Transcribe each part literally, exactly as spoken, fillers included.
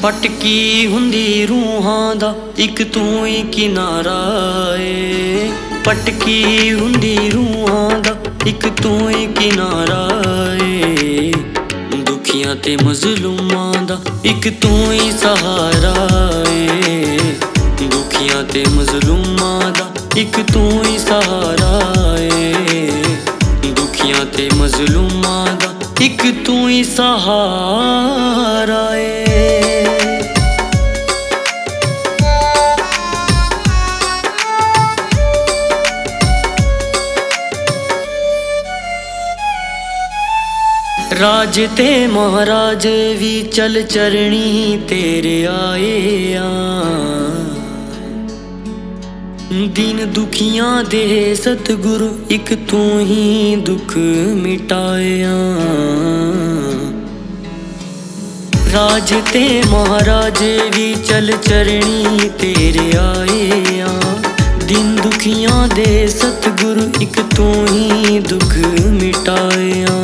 भटकी हुंदी रूहां दा इक तू ही किनारा ए। भटकी हुंदी रूहां दा इक तू ही किनारा ए। दुखियां ते मजलूमां दा इक तू ही सहारा ए। दुखियां ते मजलूमां दा इक तू ही सहारा ए। दुखियां ते मजलूमां दा इक तू ही सहारा ए। राज ते महाराज भी चल चरणी तेरे आए आ। दीन दुखियां दे सतगुरु इक तू ही दुख मिटाया। राज ते महाराज भी चल चरणी तेरे आए आ। दीन दुखियां दे सतगुरु इक तू ही दुख मिटाया।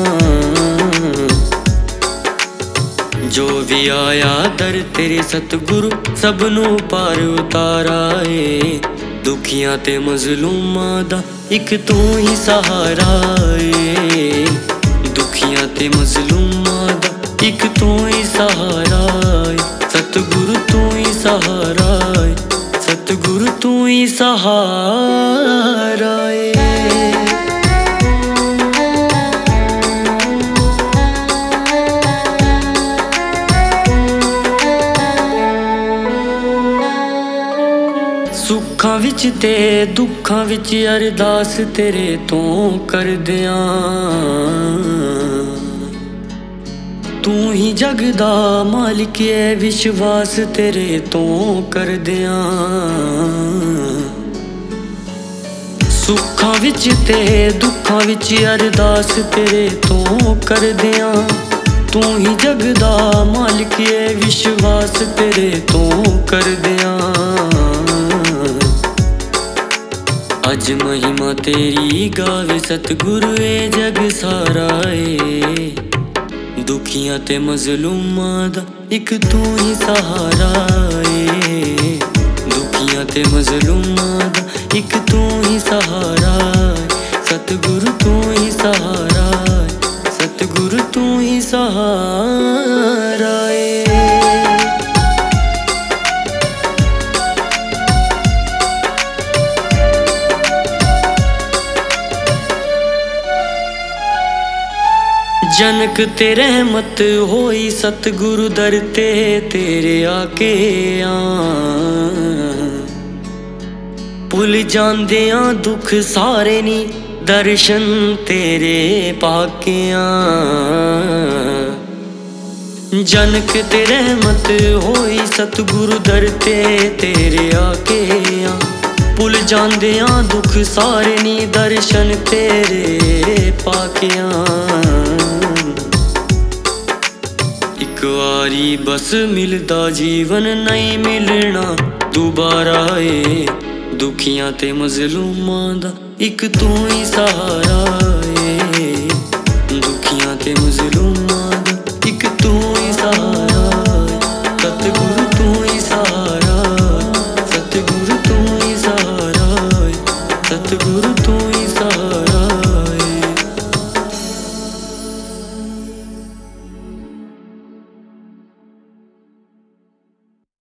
जो भी आया दर तेरे सतगुरु सबनों पार उतारा ए। दुखियां ते मजलूमां दा इक तू ही सहारा ए। दुखियां ते मजलूमां दा इक तू ही सहारा ए। सतगुरु तू ही सहारा ए। सतगुरु तू ही सहारा ए। सुखां विच ते दुखां विच अरदास तेरे तो कर दियां। तू ही जग दा मालिक है विश्वास तेरे तो कर दियां। सुखां विच ते दुखां विच अरदास तेरे तो कर दियां। तू ही जग दा मालिक है विश्वास तेरे तो कर दियां। अज महिमा तेरी गावे सतगुरु ए जग सारा ए। दुखियां ते मजलूमां दा इक तू ही सहारा ए। दुखियां ते मजलूमां दा इक तू ही सहारा ए। सतगुरु तू ही सहारा ए। सतगुरु तू ही सहारा ए। जनक ते रहमत होई सतगुरु दर ते तेरे आके आ। भुल जांदे आ दुख सारे नी दर्शन तेरे पाके आ। जनक ते रहमत होई सतगुरु दर ते तेरे आके आ। भुल जांदे आ दुख सारे नी दर्शन तेरे पाके आ। इक वारी बस मिलदा जीवन नहीं मिलना दोबारा ए। दुखियां ते मजलूमां दा इक तू ही सहारा